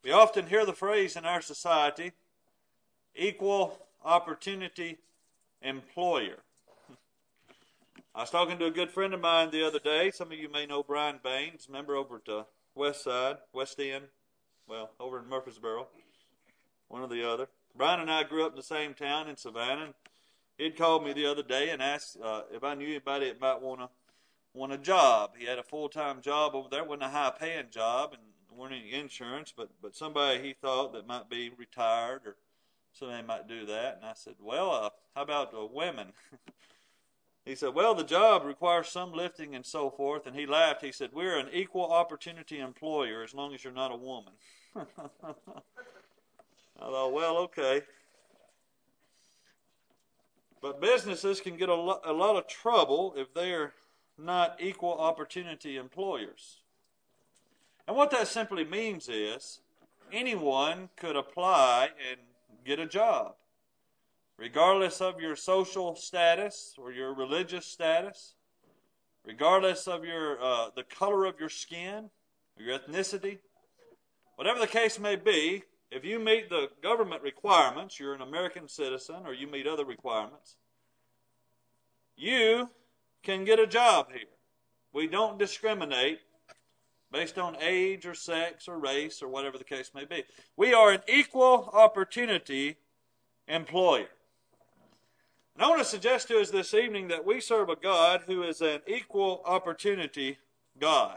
We often hear the phrase in our society, equal opportunity employer. I was talking to a good friend of mine the other day. Some of you may know Brian Baines, member over at the West End, over in Murfreesboro, one or the other. Brian and I grew up in the same town in Savannah. He'd called me the other day and asked if I knew anybody that might want a job. He had a full-time job over there. It wasn't a high-paying job and weren't any insurance, but somebody he thought that might be retired or somebody might do that. And I said, well, how about women? He said, well, the job requires some lifting and so forth. And he laughed. He said, we're an equal opportunity employer as long as you're not a woman. I thought, well, okay. But businesses can get a lot of trouble if they're not equal opportunity employers. And what that simply means is anyone could apply and get a job, regardless of your social status or your religious status, regardless of the color of your skin, or your ethnicity. Whatever the case may be, if you meet the government requirements, you're an American citizen, or you meet other requirements, you can get a job here. We don't discriminate based on age or sex or race or whatever the case may be. We are an equal opportunity employer. And I want to suggest to us this evening that we serve a God who is an equal opportunity God.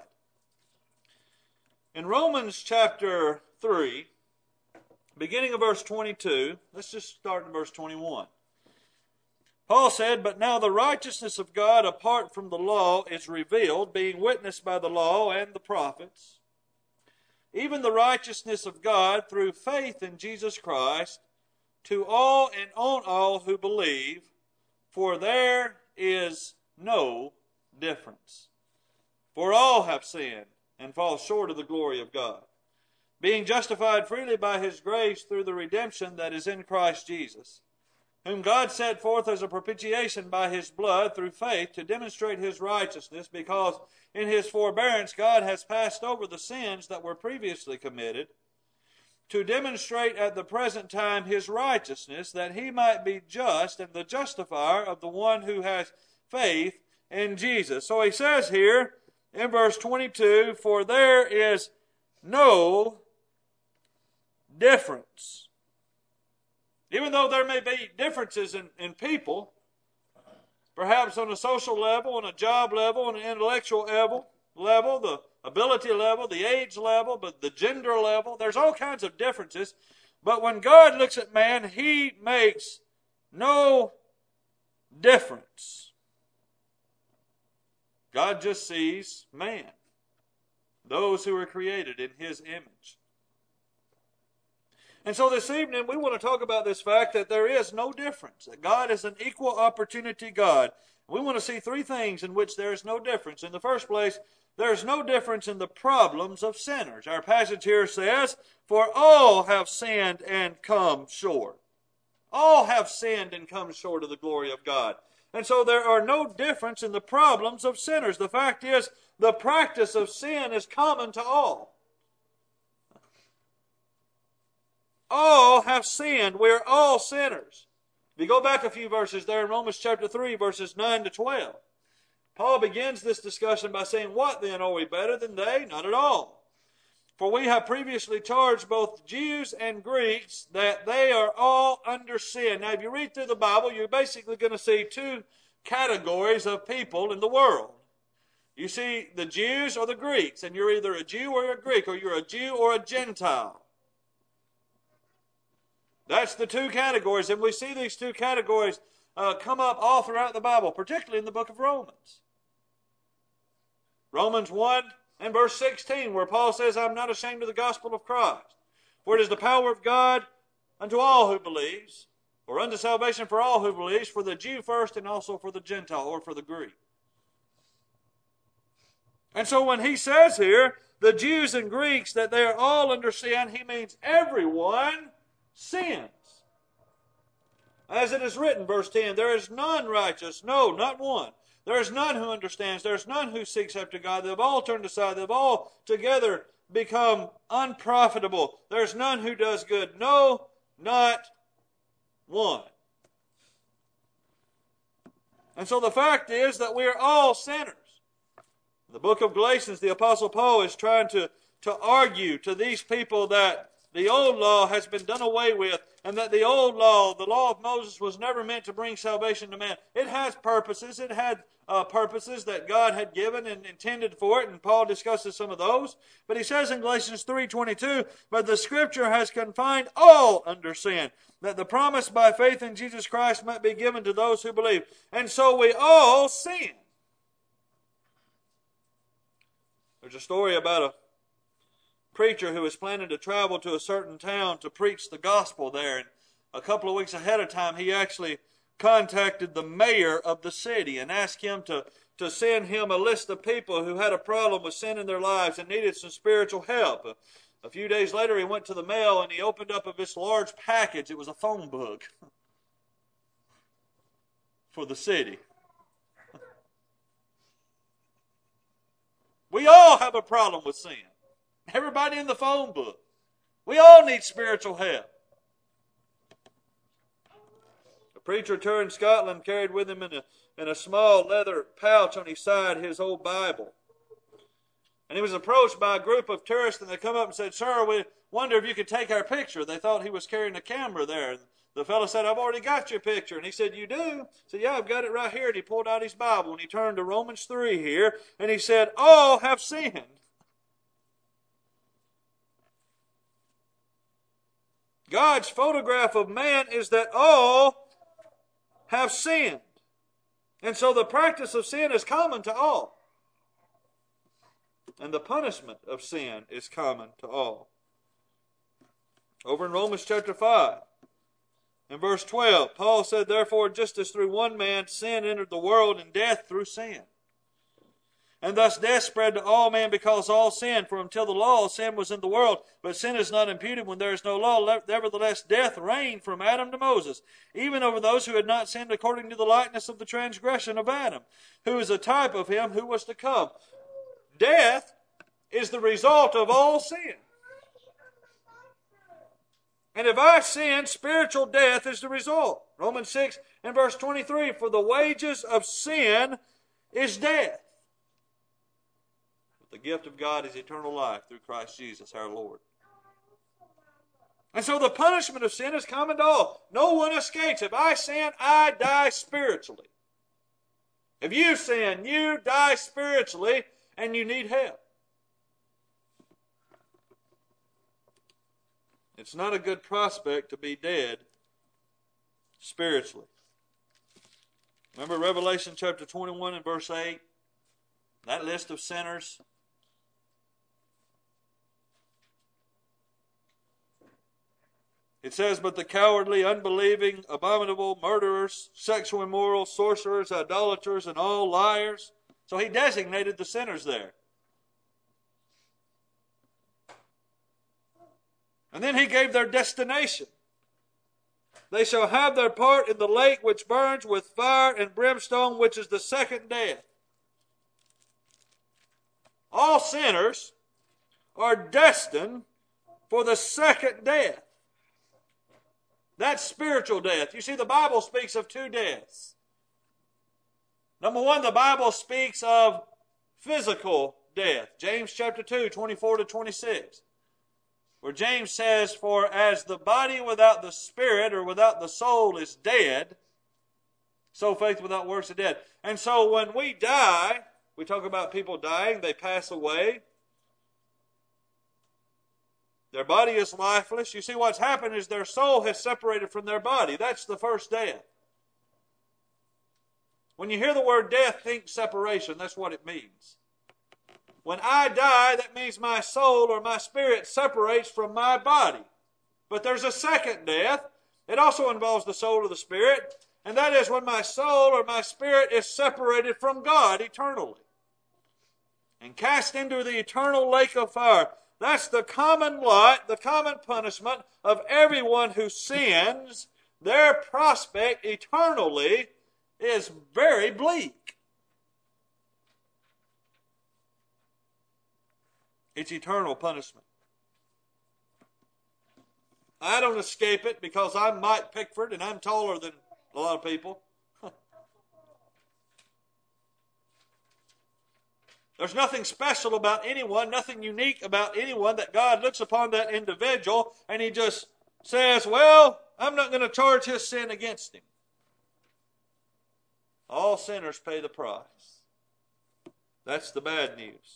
In Romans chapter 3, beginning of verse 22, let's just start in verse 21. Paul said, but now the righteousness of God apart from the law is revealed, being witnessed by the law and the prophets, even the righteousness of God through faith in Jesus Christ, to all and on all who believe, for there is no difference. For all have sinned and fall short of the glory of God, being justified freely by His grace through the redemption that is in Christ Jesus, whom God set forth as a propitiation by His blood through faith to demonstrate His righteousness, because in His forbearance God has passed over the sins that were previously committed, to demonstrate at the present time His righteousness, that He might be just and the justifier of the one who has faith in Jesus. So he says here in verse 22, for there is no difference. Even though there may be differences in people, perhaps on a social level, on a job level, on an intellectual level, the ability level, the age level, but the gender level, there's all kinds of differences. But when God looks at man, He makes no difference. God just sees man, those who are created in His image. And so this evening we want to talk about this fact that there is no difference, that God is an equal opportunity God. We want to see three things in which there is no difference. In the first place, there is no difference in the problems of sinners. Our passage here says, for all have sinned and come short. All have sinned and come short of the glory of God. And so there are no difference in the problems of sinners. The fact is, the practice of sin is common to all. All have sinned. We're all sinners. If you go back a few verses there in Romans chapter 3, verses 9 to 12, Paul begins this discussion by saying, what then, are we better than they? Not at all. For we have previously charged both Jews and Greeks that they are all under sin. Now, if you read through the Bible, you're basically going to see two categories of people in the world. You see the Jews or the Greeks, and you're either a Jew or a Greek, or you're a Jew or a Gentile. That's the two categories, and we see these two categories come up all throughout the Bible, particularly in the book of Romans. Romans 1 and verse 16, where Paul says, I'm not ashamed of the gospel of Christ, for it is the power of God unto all who believes, or unto salvation for all who believes, for the Jew first and also for the Gentile, or for the Greek. And so when he says here, the Jews and Greeks, that they are all under sin, he means everyone sins. As it is written, verse 10, there is none righteous, no, not one. There is none who understands. There is none who seeks after God. They have all turned aside. They have all together become unprofitable. There's none who does good. No, not one. And so the fact is that we are all sinners. In the book of Galatians, the Apostle Paul is trying to argue to these people that the old law has been done away with, and that the old law, the law of Moses, was never meant to bring salvation to man. It has purposes. It had purposes that God had given and intended for it, and Paul discusses some of those. But he says in Galatians 3:22, "But the Scripture has confined all under sin, that the promise by faith in Jesus Christ might be given to those who believe." And so we all sin. There's a story about a preacher who was planning to travel to a certain town to preach the gospel there. And a couple of weeks ahead of time, he actually contacted the mayor of the city and asked him to send him a list of people who had a problem with sin in their lives and needed some spiritual help. A few days later, he went to the mail and he opened up this large package. It was a phone book for the city. We all have a problem with sin. Everybody in the phone book. We all need spiritual help. A preacher touring Scotland carried with him in a small leather pouch on his side his old Bible. And he was approached by a group of tourists, and they come up and said, "Sir, we wonder if you could take our picture." They thought he was carrying a camera there. And the fellow said, "I've already got your picture." And he said, "You do?" He said, "Yeah, I've got it right here." And he pulled out his Bible, and he turned to Romans 3 here, and he said, "All have sinned." God's photograph of man is that all have sinned. And so the practice of sin is common to all. And the punishment of sin is common to all. Over in Romans chapter 5, in verse 12, Paul said, "Therefore, just as through one man sin entered the world, and death through sin. And thus death spread to all men because all sinned. For until the law, sin was in the world. But sin is not imputed when there is no law. Nevertheless, death reigned from Adam to Moses, even over those who had not sinned according to the likeness of the transgression of Adam, who is a type of him who was to come." Death is the result of all sin. And if I sin, spiritual death is the result. Romans 6 and verse 23, "For the wages of sin is death. The gift of God is eternal life through Christ Jesus our Lord." And so the punishment of sin is common to all. No one escapes. If I sin, I die spiritually. If you sin, you die spiritually, and you need help. It's not a good prospect to be dead spiritually. Remember Revelation chapter 21 and verse 8? That list of sinners. It says, "But the cowardly, unbelieving, abominable, murderers, sexual immoral, sorcerers, idolaters, and all liars." So he designated the sinners there. And then he gave their destination. "They shall have their part in the lake which burns with fire and brimstone, which is the second death." All sinners are destined for the second death. That's spiritual death. You see, the Bible speaks of two deaths. Number one, the Bible speaks of physical death. James chapter 2, 24 to 26. Where James says, "For as the body without the spirit or without the soul is dead, so faith without works is dead." And so when we die, we talk about people dying, they pass away. Their body is lifeless. You see, what's happened is their soul has separated from their body. That's the first death. When you hear the word death, think separation. That's what it means. When I die, that means my soul or my spirit separates from my body. But there's a second death. It also involves the soul or the spirit. And that is when my soul or my spirit is separated from God eternally and cast into the eternal lake of fire. That's the common lot, the common punishment of everyone who sins. Their prospect eternally is very bleak. It's eternal punishment. I don't escape it because I'm Mike Pickford and I'm taller than a lot of people. There's nothing special about anyone, nothing unique about anyone, that God looks upon that individual and He just says, well, I'm not going to charge his sin against him. All sinners pay the price. That's the bad news.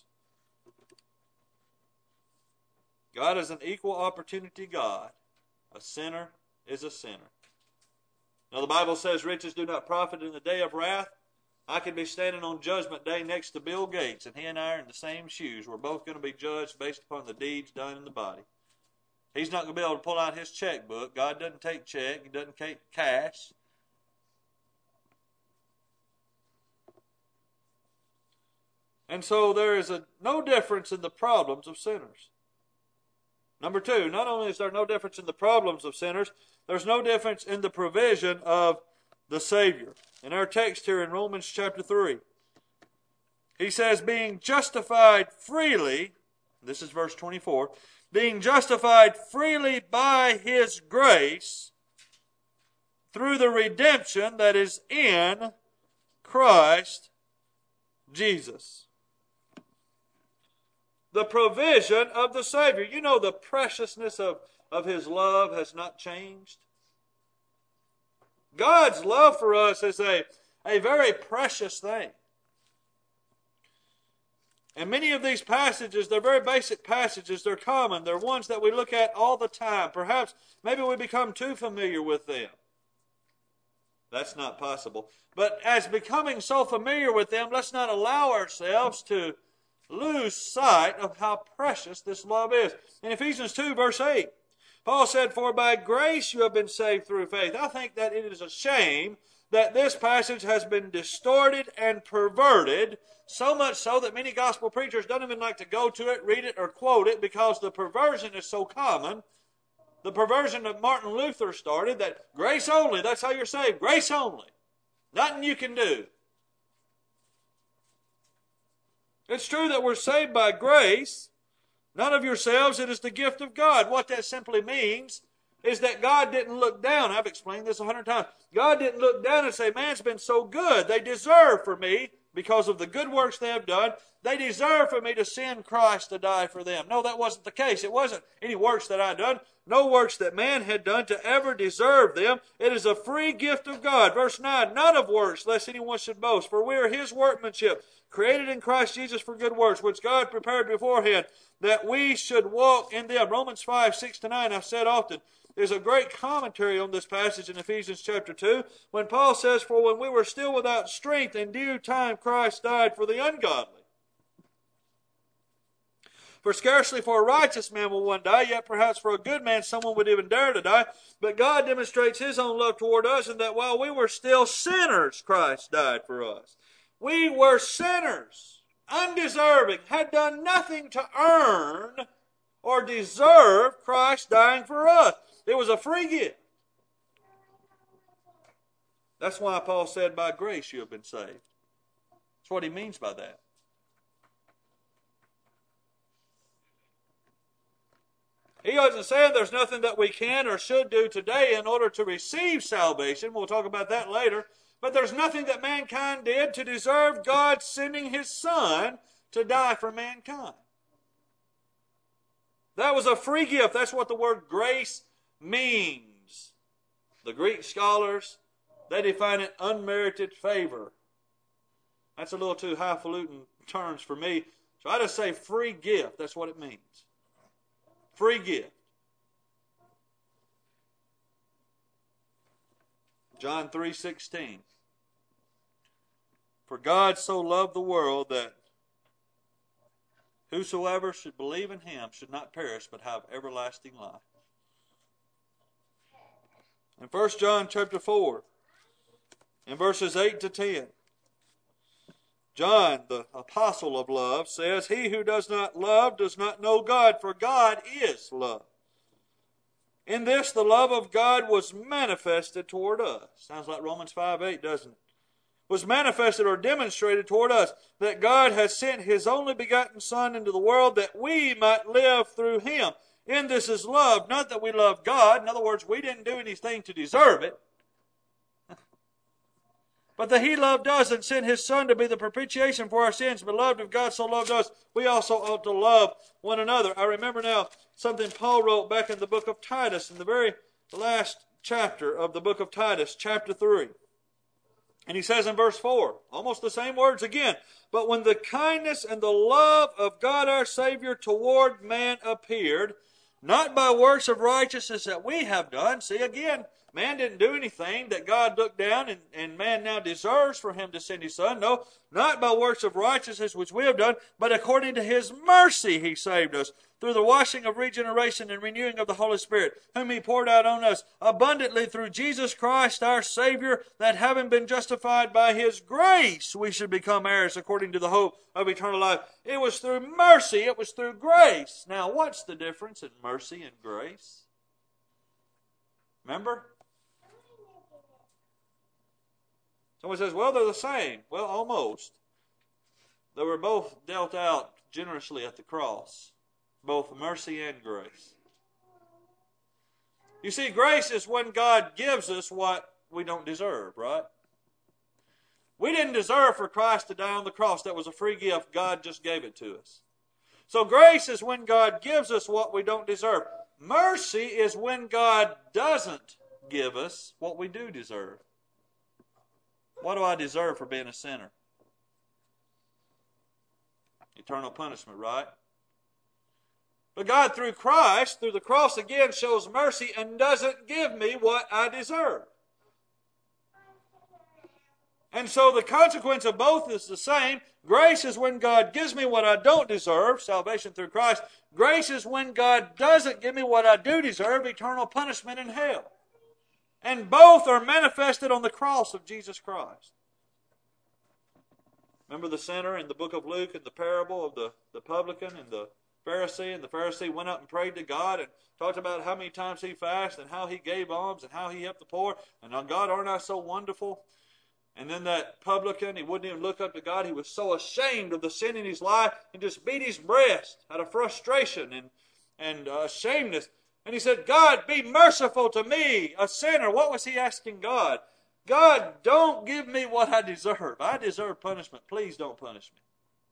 God is an equal opportunity God. A sinner is a sinner. Now the Bible says riches do not profit in the day of wrath. I could be standing on Judgment Day next to Bill Gates, and he and I are in the same shoes. We're both going to be judged based upon the deeds done in the body. He's not going to be able to pull out his checkbook. God doesn't take check. He doesn't take cash. And so there is no difference in the problems of sinners. Number two, not only is there no difference in the problems of sinners, there's no difference in the provision of the Savior. In our text here in Romans chapter 3, he says, being justified freely, this is verse 24, being justified freely by His grace through the redemption that is in Christ Jesus. The provision of the Savior. You know, the preciousness of His love has not changed. God's love for us is a very precious thing. And many of these passages, they're very basic passages. They're common. They're ones that we look at all the time. Perhaps, maybe we become too familiar with them. That's not possible. But as becoming so familiar with them, let's not allow ourselves to lose sight of how precious this love is. In Ephesians 2, verse 8, Paul said, for by grace you have been saved through faith. I think that it is a shame that this passage has been distorted and perverted, so much so that many gospel preachers don't even like to go to it, read it, or quote it, because the perversion is so common. The perversion that Martin Luther started, that grace only, that's how you're saved, grace only. Nothing you can do. It's true that we're saved by grace, none of yourselves, it is the gift of God. What that simply means is that God didn't look down. I've explained this 100 times. God didn't look down and say, man's been so good, they deserve for me, because of the good works they have done, they deserve for me to send Christ to die for them. No, that wasn't the case. It wasn't any works that I had done, no works that man had done to ever deserve them. It is a free gift of God. Verse 9, none of works, lest anyone should boast, for we are His workmanship, created in Christ Jesus for good works, which God prepared beforehand, that we should walk in them. Romans 5, 6-9, I've said often, there's a great commentary on this passage in Ephesians chapter 2, when Paul says, for when we were still without strength, in due time Christ died for the ungodly. For scarcely for a righteous man will one die, yet perhaps for a good man someone would even dare to die. But God demonstrates His own love toward us, in that while we were still sinners, Christ died for us. We were sinners, undeserving, had done nothing to earn or deserve Christ dying for us. It was a free gift. That's why Paul said, by grace you have been saved. That's what he means by that. He wasn't saying there's nothing that we can or should do today in order to receive salvation. We'll talk about that later. But there's nothing that mankind did to deserve God sending His Son to die for mankind. That was a free gift. That's what the word grace means. The Greek scholars, they define it unmerited favor. That's a little too highfalutin terms for me. So I just say free gift. That's what it means. Free gift. John 3:16. For God so loved the world that whosoever should believe in Him should not perish but have everlasting life. In 1 John chapter 4, in verses 8-10, John, the apostle of love, says, he who does not love does not know God, for God is love. In this the love of God was manifested toward us. Sounds like Romans 5:8, doesn't it? was manifested or demonstrated toward us, that God has sent His only begotten Son into the world that we might live through Him. In this is love, not that we love God. In other words, we didn't do anything to deserve it. But that He loved us and sent His Son to be the propitiation for our sins. Beloved, if God so loved us, we also ought to love one another. I remember now something Paul wrote back in the book of Titus, in the very last chapter of the book of Titus, chapter 3. And he says in verse 4, almost the same words again, but when the kindness and the love of God our Savior toward man appeared, not by works of righteousness that we have done. See, again, man didn't do anything that God looked down and man now deserves for Him to send His Son. No, not by works of righteousness which we have done, but according to His mercy He saved us, through the washing of regeneration and renewing of the Holy Spirit, whom He poured out on us abundantly through Jesus Christ our Savior, that having been justified by His grace, we should become heirs according to the hope of eternal life. It was through mercy, it was through grace. Now, what's the difference in mercy and grace? Remember? Someone says, well, they're the same. Well, almost. They were both dealt out generously at the cross. Both mercy and grace. You see, grace is when God gives us what we don't deserve, right? We didn't deserve for Christ to die on the cross. That was a free gift. God just gave it to us. So grace is when God gives us what we don't deserve. Mercy is when God doesn't give us what we do deserve. What do I deserve for being a sinner? Eternal punishment, right? But God, through Christ, through the cross again, shows mercy and doesn't give me what I deserve. And so the consequence of both is the same. Grace is when God gives me what I don't deserve, salvation through Christ. Grace is when God doesn't give me what I do deserve, eternal punishment in hell. And both are manifested on the cross of Jesus Christ. Remember the sinner in the book of Luke and the parable of the publican and the Pharisee, and the Pharisee went up and prayed to God and talked about how many times he fasted and how he gave alms and how he helped the poor. And on God, aren't I so wonderful? And then that publican, he wouldn't even look up to God. He was so ashamed of the sin in his life and just beat his breast out of frustration and ashamedness. And he said, God, be merciful to me, a sinner. What was he asking God? God, don't give me what I deserve. I deserve punishment. Please don't punish me.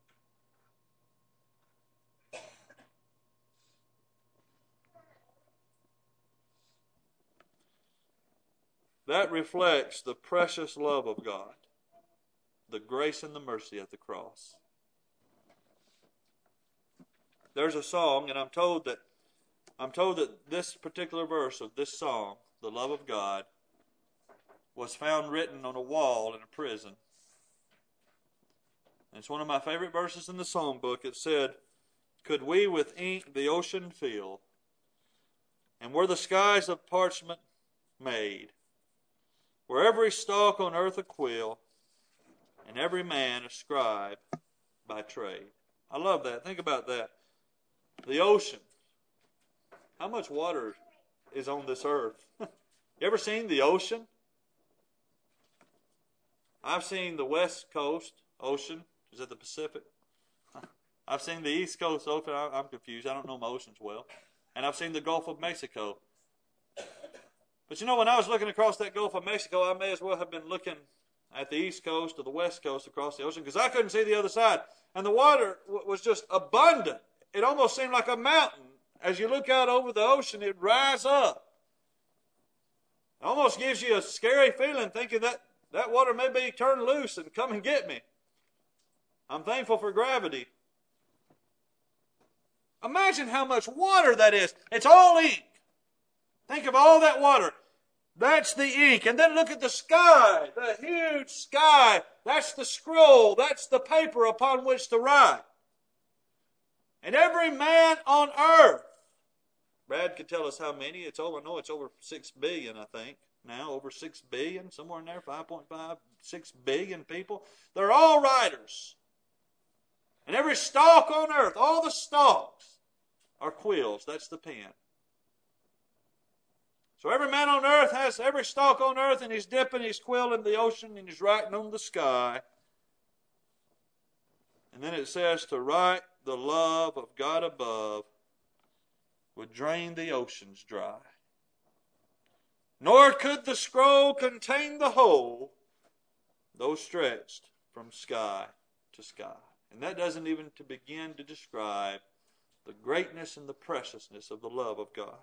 That reflects the precious love of God, the grace and the mercy at the cross. There's a song, and I'm told that this particular verse of this song, the love of God, was found written on a wall in a prison. And it's one of my favorite verses in the song book. It said, could we with ink the ocean fill, and were the skies of parchment made, were every stalk on earth a quill, and every man a scribe by trade. I love that. Think about that. The ocean. How much water is on this earth? You ever seen the ocean? I've seen the West Coast ocean. Is it the Pacific? I've seen the East Coast ocean. I'm confused. I don't know my oceans well. And I've seen the Gulf of Mexico. But you know, when I was looking across that Gulf of Mexico, I may as well have been looking at the East Coast or the West Coast across the ocean, because I couldn't see the other side. And the water was just abundant. It almost seemed like a mountain. As you look out over the ocean, it rise up. It almost gives you a scary feeling, thinking that water may be turned loose and come and get me. I'm thankful for gravity. Imagine how much water that is. It's all ink. Think of all that water. That's the ink. And then look at the sky, the huge sky. That's the scroll. That's the paper upon which to write. And every man on earth, Brad could tell us how many. It's over 6 billion, I think. Now, over 6 billion, somewhere in there, 5.5, 6 billion people. They're all writers. And every stalk on earth, all the stalks are quills. That's the pen. So every man on earth has every stalk on earth, and he's dipping his quill in the ocean, and he's writing on the sky. And then it says to write the love of God above would drain the oceans dry. Nor could the scroll contain the whole, though stretched from sky to sky. And that doesn't even to begin to describe the greatness and the preciousness of the love of God.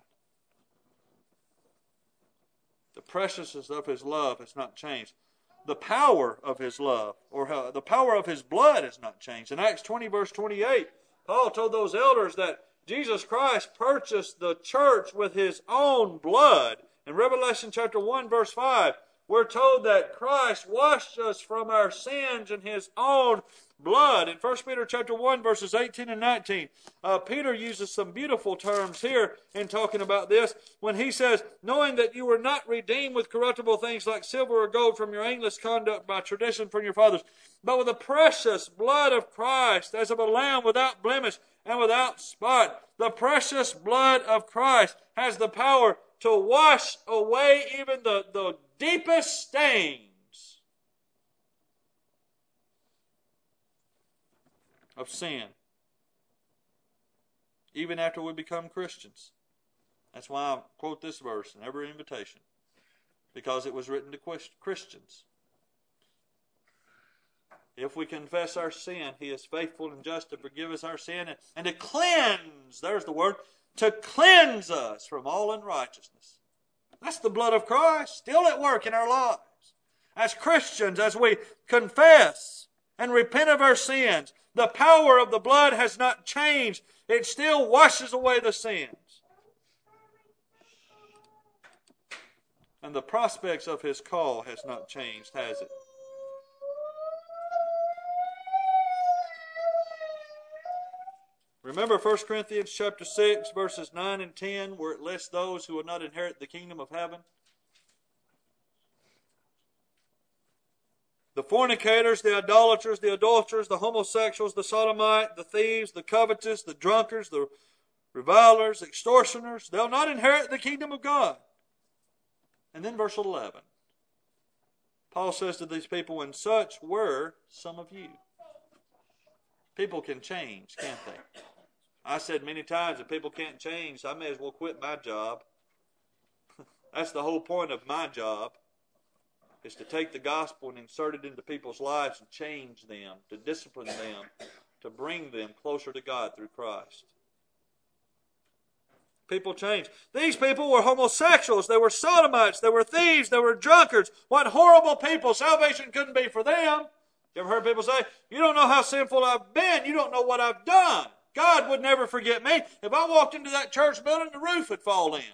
The preciousness of His love has not changed. The power of His love, or the power of His blood has not changed. In Acts 20, verse 28, Paul told those elders that Jesus Christ purchased the church with His own blood. In Revelation chapter 1, verse 5, we're told that Christ washed us from our sins in His own blood. In 1 Peter chapter 1, verses 18 and 19, Peter uses some beautiful terms here in talking about this when he says, knowing that you were not redeemed with corruptible things like silver or gold from your aimless conduct by tradition from your fathers, but with the precious blood of Christ, as of a lamb without blemish and without spot. The precious blood of Christ has the power to wash away even the deepest stains of sin, even after we become Christians. That's why I quote this verse in every invitation, because it was written to Christians. If we confess our sin, He is faithful and just to forgive us our sin and to cleanse, there's the word, to cleanse us from all unrighteousness. That's the blood of Christ still at work in our lives. As Christians, as we confess and repent of our sins, the power of the blood has not changed. It still washes away the sins. And the prospects of His call has not changed, has it? Remember 1 Corinthians chapter 6, verses 9 and 10, where it lists those who will not inherit the kingdom of heaven? The fornicators, the idolaters, the adulterers, the homosexuals, the sodomite, the thieves, the covetous, the drunkards, the revilers, extortioners, they'll not inherit the kingdom of God. And then verse 11. Paul says to these people, and such were some of you. People can change, can't they? I said many times, if people can't change, I may as well quit my job. That's the whole point of my job, is to take the gospel and insert it into people's lives and change them, to discipline them, to bring them closer to God through Christ. People change. These people were homosexuals, they were sodomites, they were thieves, they were drunkards. What horrible people. Salvation couldn't be for them. You ever heard people say, you don't know how sinful I've been, you don't know what I've done. God would never forget me. If I walked into that church building, the roof would fall in.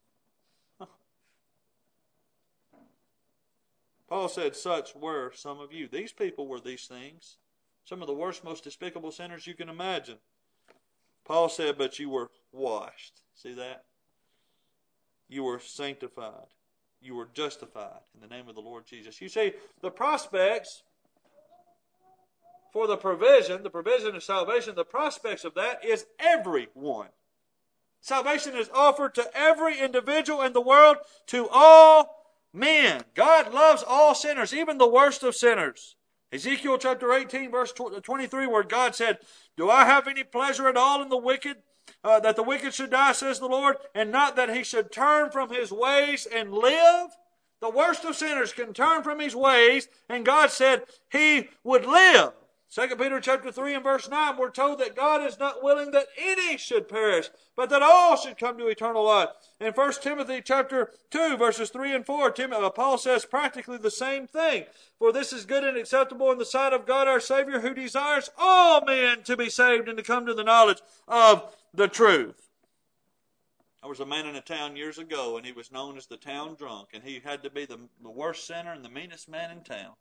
Paul said, such were some of you. These people were these things. Some of the worst, most despicable sinners you can imagine. Paul said, but you were washed. See that? You were sanctified. You were justified in the name of the Lord Jesus. You see, the prospects for the provision of salvation, the prospects of that is everyone. Salvation is offered to every individual in the world, to all men. God loves all sinners, even the worst of sinners. Ezekiel chapter 18, verse 23, where God said, do I have any pleasure at all in the wicked, that the wicked should die, says the Lord, and not that he should turn from his ways and live? The worst of sinners can turn from his ways, and God said he would live. 2 Peter chapter 3 and verse 9, we're told that God is not willing that any should perish, but that all should come to eternal life. In 1 Timothy chapter 2, verses 3 and 4, Paul says practically the same thing. For this is good and acceptable in the sight of God our Savior, who desires all men to be saved and to come to the knowledge of the truth. There was a man in a town years ago, and he was known as the town drunk, and he had to be the worst sinner and the meanest man in town.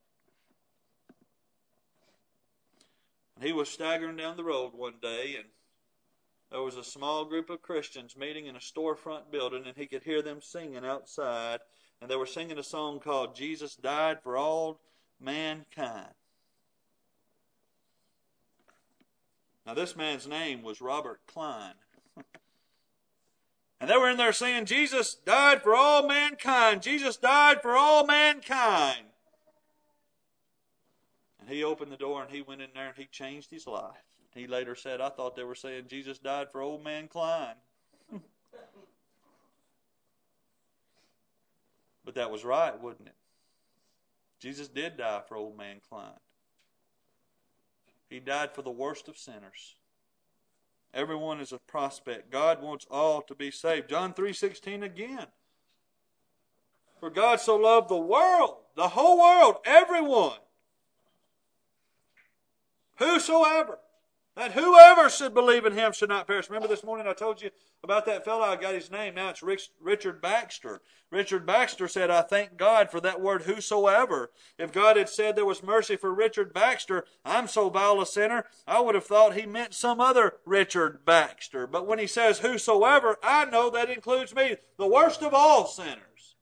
He was staggering down the road one day, and there was a small group of Christians meeting in a storefront building, and he could hear them singing outside. And they were singing a song called Jesus Died for All Mankind. Now, this man's name was Robert Klein. And they were in there saying, Jesus died for all mankind. Jesus died for all mankind. And he opened the door and he went in there and he changed his life. He later said, I thought they were saying Jesus died for old man Klein. But that was right, wasn't it? Jesus did die for old man Klein. He died for the worst of sinners. Everyone is a prospect. God wants all to be saved. John 3:16 again. For God so loved the world, the whole world, everyone. Whosoever. That whoever should believe in him should not perish. Remember this morning I told you about that fellow. I got his name. Now it's Richard Baxter. Richard Baxter said, I thank God for that word whosoever. If God had said there was mercy for Richard Baxter, I'm so vile a sinner, I would have thought he meant some other Richard Baxter. But when he says whosoever, I know that includes me, the worst of all sinners.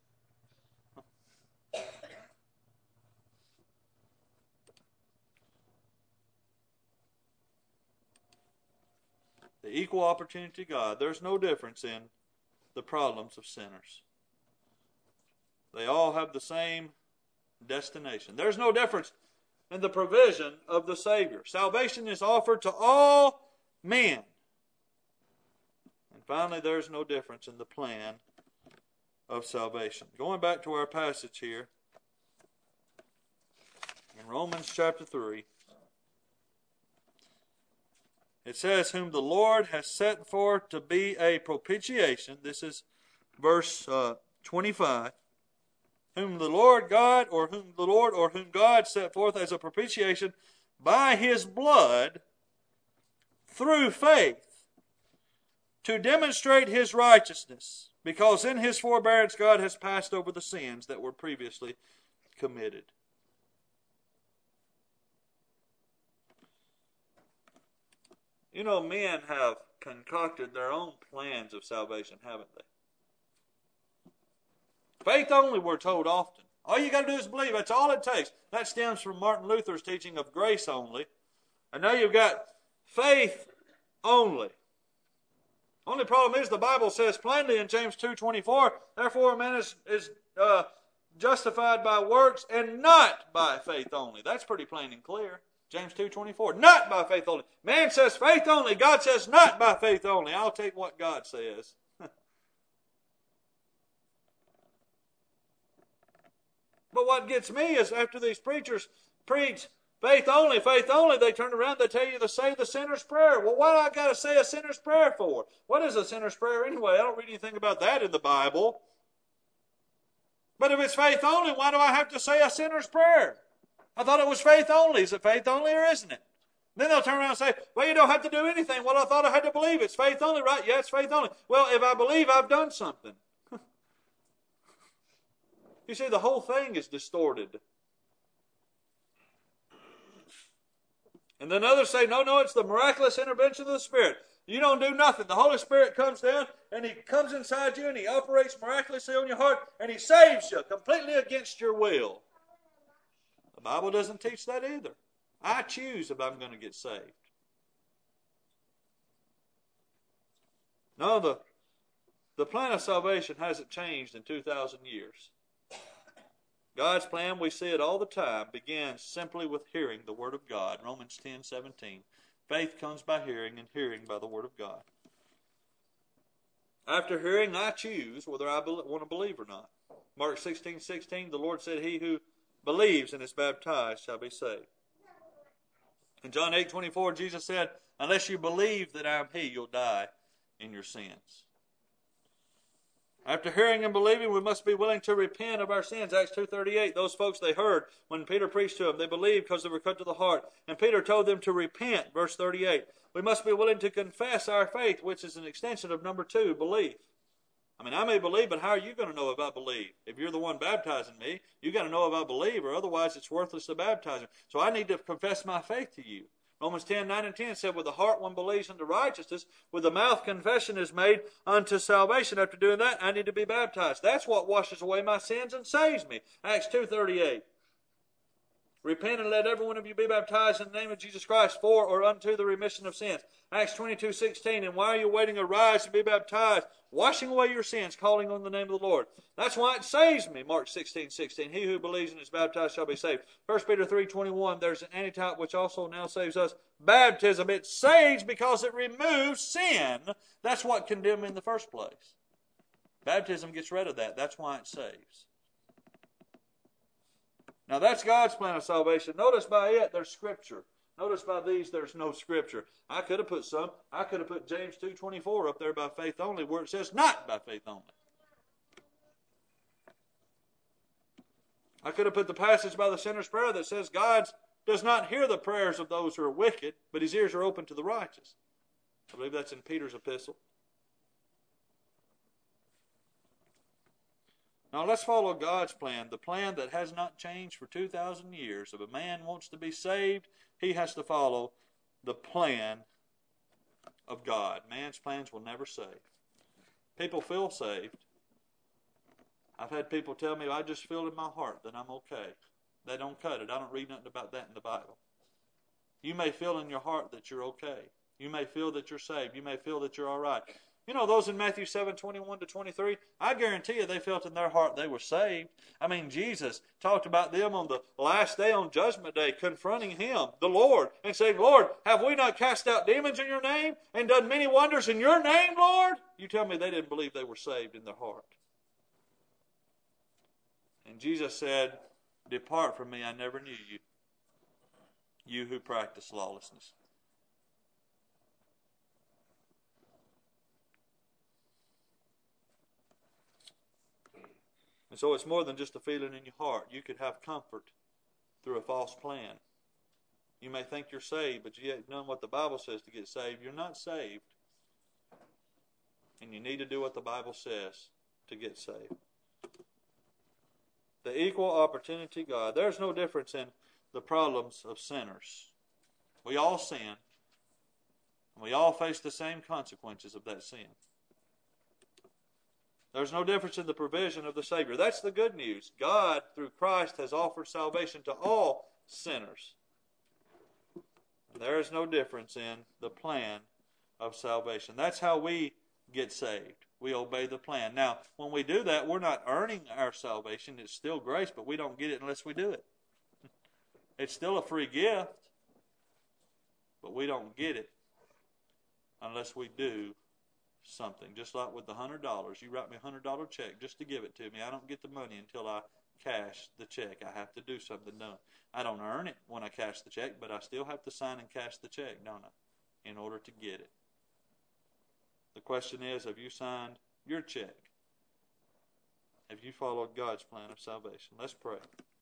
The equal opportunity God. There's no difference in the problems of sinners. They all have the same destination. There's no difference in the provision of the Savior. Salvation is offered to all men. And finally, there's no difference in the plan of salvation. Going back to our passage here, in Romans chapter 3, it says, whom the Lord has set forth to be a propitiation. This is verse 25. Whom the Lord or whom God set forth as a propitiation by his blood through faith to demonstrate his righteousness, because in his forbearance God has passed over the sins that were previously committed. You know, men have concocted their own plans of salvation, haven't they? Faith only, we're told often. All you got to do is believe. That's all it takes. That stems from Martin Luther's teaching of grace only. And now you've got faith only. Only problem is the Bible says plainly in James 2:24, therefore a man is justified by works and not by faith only. That's pretty plain and clear. James 2:24, not by faith only. Man says faith only. God says not by faith only. I'll take what God says. But what gets me is after these preachers preach faith only, they turn around, they tell you to say the sinner's prayer. Well, what do I got to say a sinner's prayer for? What is a sinner's prayer anyway? I don't read anything about that in the Bible. But if it's faith only, why do I have to say a sinner's prayer? I thought it was faith only. Is it faith only or isn't it? Then they'll turn around and say, well, you don't have to do anything. Well, I thought I had to believe. It's faith only, right? Yeah, it's faith only. Well, if I believe, I've done something. You see, the whole thing is distorted. And then others say, no, it's the miraculous intervention of the Spirit. You don't do nothing. The Holy Spirit comes down and He comes inside you and He operates miraculously on your heart and He saves you completely against your will. The Bible doesn't teach that either. I choose if I'm going to get saved. No, the plan of salvation hasn't changed in 2,000 years. God's plan, we see it all the time, begins simply with hearing the Word of God. Romans 10:17. Faith comes by hearing, and hearing by the Word of God. After hearing, I choose whether I want to believe or not. Mark 16:16, the Lord said, he who believes and is baptized shall be saved. In John 8:24, Jesus said, unless you believe that I am He, you'll die in your sins. After hearing and believing, we must be willing to repent of our sins. Acts 2:38, those folks, they heard when Peter preached to them. They believed because they were cut to the heart. And Peter told them to repent, verse 38. We must be willing to confess our faith, which is an extension of number 2, belief. I mean, I may believe, but how are you going to know if I believe? If you're the one baptizing me, you got to know if I believe, or otherwise it's worthless to baptize you. So I need to confess my faith to you. Romans 10:9 and 10 said, with the heart one believes unto righteousness, with the mouth confession is made unto salvation. After doing that, I need to be baptized. That's what washes away my sins and saves me. Acts 2:38. Repent and let every one of you be baptized in the name of Jesus Christ for or unto the remission of sins. Acts 22:16. And while you're waiting, arise and be baptized, washing away your sins, calling on the name of the Lord. That's why it saves me. Mark 16:16. He who believes and is baptized shall be saved. 1 Peter 3:21. There's an antitype which also now saves us. Baptism. It saves because it removes sin. That's what condemned me in the first place. Baptism gets rid of that. That's why it saves. Now that's God's plan of salvation. Notice by it, there's Scripture. Notice by these, there's no Scripture. I could have put some. I could have put James 2:24 up there by faith only, where it says not by faith only. I could have put the passage by the sinner's prayer that says God does not hear the prayers of those who are wicked, but his ears are open to the righteous. I believe that's in Peter's epistle. Now let's follow God's plan, the plan that has not changed for 2,000 years. If a man wants to be saved, he has to follow the plan of God. Man's plans will never save. People feel saved. I've had people tell me, I just feel in my heart that I'm okay. They don't cut it. I don't read nothing about that in the Bible. You may feel in your heart that you're okay. You may feel that you're saved. You may feel that you're all right. You know, those in Matthew 7:21-23, I guarantee you they felt in their heart they were saved. I mean, Jesus talked about them on the last day, on Judgment Day, confronting him, the Lord, and saying, Lord, have we not cast out demons in your name and done many wonders in your name, Lord? You tell me they didn't believe they were saved in their heart. And Jesus said, depart from me, I never knew you, you who practice lawlessness. And so it's more than just a feeling in your heart. You could have comfort through a false plan. You may think you're saved, but you haven't done what the Bible says to get saved. You're not saved. And you need to do what the Bible says to get saved. The equal opportunity God. There's no difference in the problems of sinners. We all sin. And we all face the same consequences of that sin. There's no difference in the provision of the Savior. That's the good news. God, through Christ, has offered salvation to all sinners. And there is no difference in the plan of salvation. That's how we get saved. We obey the plan. Now, when we do that, we're not earning our salvation. It's still grace, but we don't get it unless we do it. It's still a free gift, but we don't get it unless we do something. Just like with the $100. You write me a $100 check just to give it to me. I don't get the money until I cash the check. I have to do something done. I don't earn it when I cash the check, but I still have to sign and cash the check, don't I, in order to get it. The question is, have you signed your check? Have you followed God's plan of salvation? Let's pray.